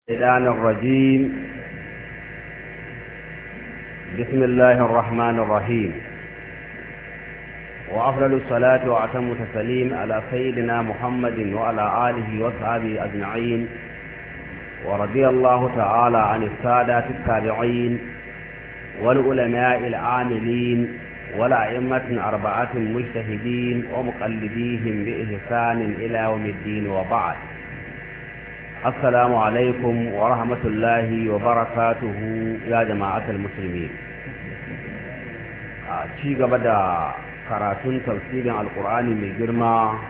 الشيطان الرجيم. بسم الله الرحمن الرحيم، وأفضل الصلاة وأتم التسليم على سيدنا محمد وعلى آله وصحبه أجمعين، ورضي الله تعالى عن السادة التابعين والعلماء العاملين والأئمة أربعة مجتهدين ومقلديهم بإحسان إلى يوم الدين، وبعد. السلام عليكم ورحمة الله وبركاته يا جماعة المسلمين. ci gaba da karatun tafsirin alkur'ani mai girma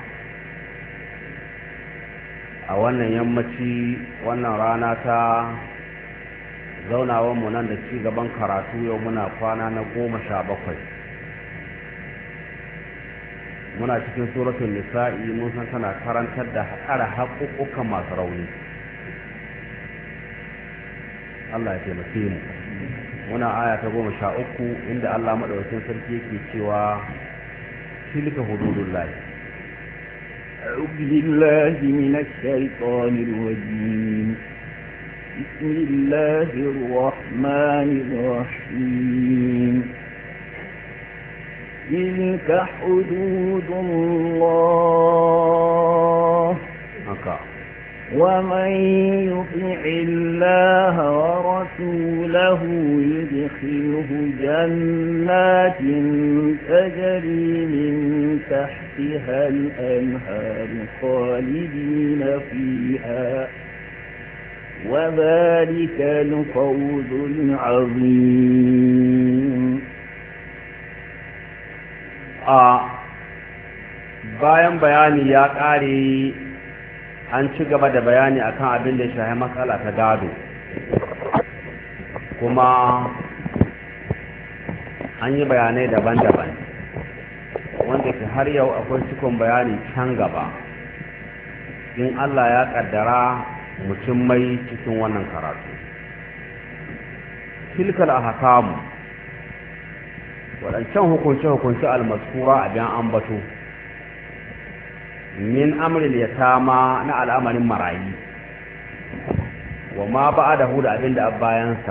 a wannan yammaci, wannan rana ta zaunawanmu nan da ci gaban karatu. yau muna kwana na 17, muna cikin suratul nisa'i. mun san tana karantar da haƙara haƙuƙukan masu rauni. Allah ya taimake mu. muna aya ta 13 inda Allah madaukakin sarki yake cewa tilka hududullahi. أعوذ بالله من الشيطان الرجيم. بسم الله الرحمن الرحيم. تلك حدود الله ومن يطع الله ورسوله يدخله جنات تجري من تحتها الأنهار خالدين فيها، وذلك الفوز العظيم. bayan bayani ya ƙare, an ci gaba da bayani akan abin da ya shahi matsala ta gado, kuma an yi bayanai daban-daban wanda ke har yau akwai cikon bayani can gaba in Allah ya kaddara mutum mai cikin wannan karatu. tilkal ahkamu, waɗancan hukunce-hukunce almaskura a biyan ambato min amril yatama, na al'amarin marayi, wa ma ba'dahu, da abinda bayansa,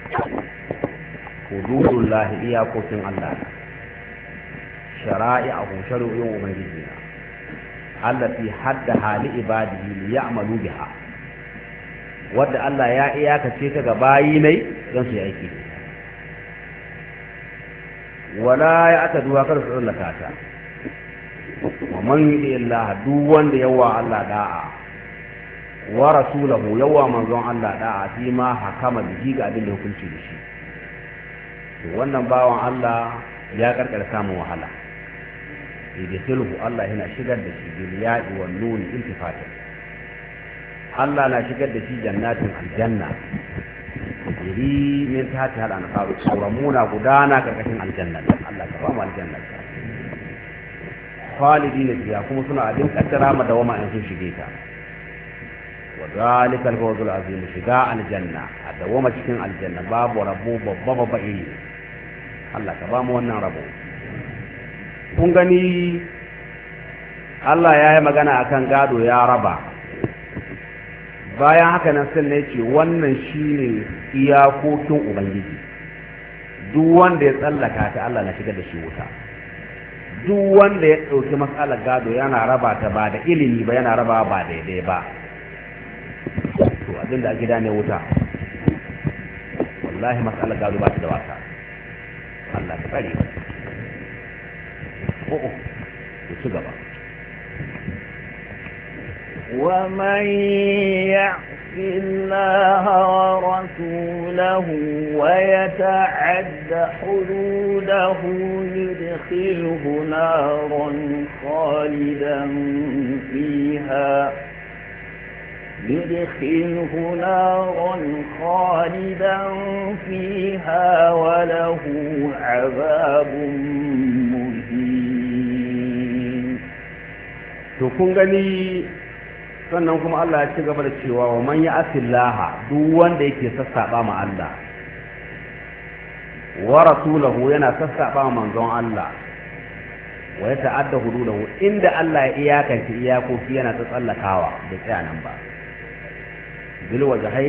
hududullahi, iyakokin Allah, shara'i'ahu, shari'o'in ubangiji na allati hadda hali ibadihi li ya'malu biha, wadda Allah ya iyakace ta ga bayi ne don su yi aiki. wala ya ata duwa kar su tsallaka ta. wa man yudi Allah, duk wanda yawa Allah da'a, wa rasulahu, yawa manzon Allah da'a, shi ma hakama bihi, ga abin da hukunci da shi. to wannan bawan Allah ya karkar samun wahala. idkhilhu, Allah yana shigar da shi bil ya'i wan nun iltifata. Allah na shigar da shi jannatin aljanna, iri min tahti hal anqaru, suramuna gudana karkashin aljanna. Allah ka ba mu aljanna. khalidina fiha, kuma suna abin kaddara ma dawama in sun shige ta. wa zalikal fawzul azim, shiga aljanna a dawama cikin aljanna babu rabo babba iri. Allah ka ba mu wannan rabo. kun gani Allah ya yi magana akan gado ya raba. bayan haka nan sai ne ce wannan shine iyakokin ubangiji. duk wanda ya tsallaka ta, Allah na shigar da shi wuta. duk wanda ya ɗauki matsalar gado yana raba ta ba da ilimi ba, yana raba ba daidai ba, to abinda a gida ne wuta. wallahi matsalar gado ba ta da wasa. Allah ka tsare ba. ku ci gaba. ومن يعص الله ورسوله ويتعد حدوده يدخله نارا خالدا فيها وله عذاب مهين. to kun gani, sannan kuma Allah ya ci gaba da cewa wa man ya'sillaha, duk wanda yake sassaba ma Allah, wa rasulahu, yana sassaba ma manzon Allah, wa ya ta'adda hududahu, inda Allah ya iyakance iyakoki yana ta tsallakawa da tsaya nan ba. bil wajhai